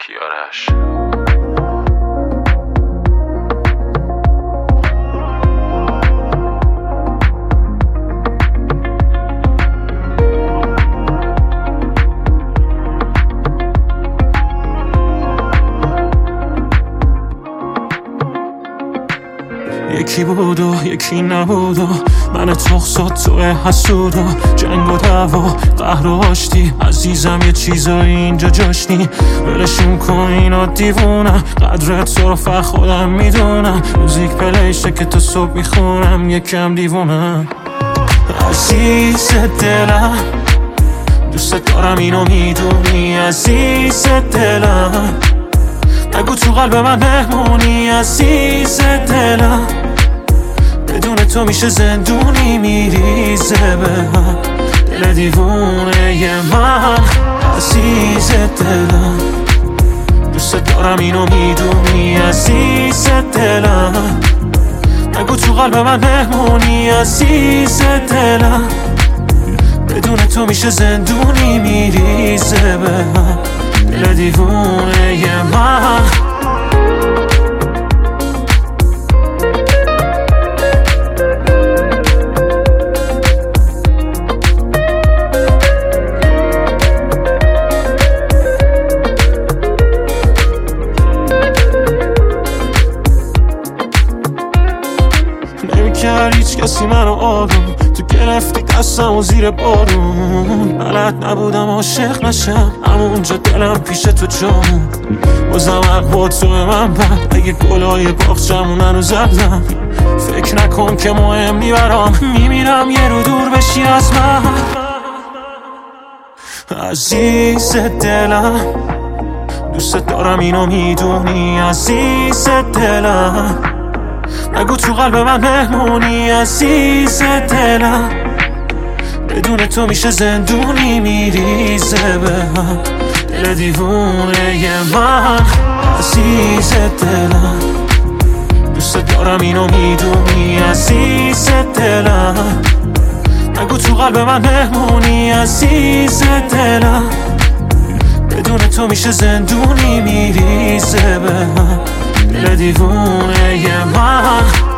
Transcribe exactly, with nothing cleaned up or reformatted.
کیارش. یکی بود و یکی نبود و من تخصات توی حسود و جنگ و دعوا قهر و آشتی. عزیزم یه چیزایی اینجا جاشتی، ولشون کن اینا دیوونم. قدر تو رو فقط خودم میدونم، موزیک پلیشه که تا صبح میخونم. یکم دیوونم عزیز دلم، دوست دارم اینو میدونی عزیز دلم. نگو تو قلب من مهمونی عزیز دلم، بدون تو میشه زندونی میریزه به من. دل دیوونه ی من عزیز دلم، دوست دارم اینو میدونی عزیز دلم. نگو تو قلب من مهمونی عزیز دلم، بدون تو میشه زندونی میریزه به من. دل دیوونه ی من. نمیکرد هیچ کسی منو آروم، تو گرفتی دستم و زیر بارون. بلد نبودم عاشق نشم، همونجا دلم پیش تو جامون. بازم حق تو به من بد، اگه گلای باغچمون هنوز زدم. فکر نکن که مهم میبرم، میمیرم یه رو دور بشی از من. عزیز دلم، دوست دارم اینو میدونی عزیز دلم. نگو تو قلب من مهمونی عزیز دلم، بدون تو میشه زندونی میریزه به من. دل دیوونه ی من عزیز دلم، دوست دارم اینو میدونی عزیز دلم. نگو تو قلب من مهمونی عزیز دلم، بدون تو میشه زندونی میریزه به من. دل دیوونه ی من.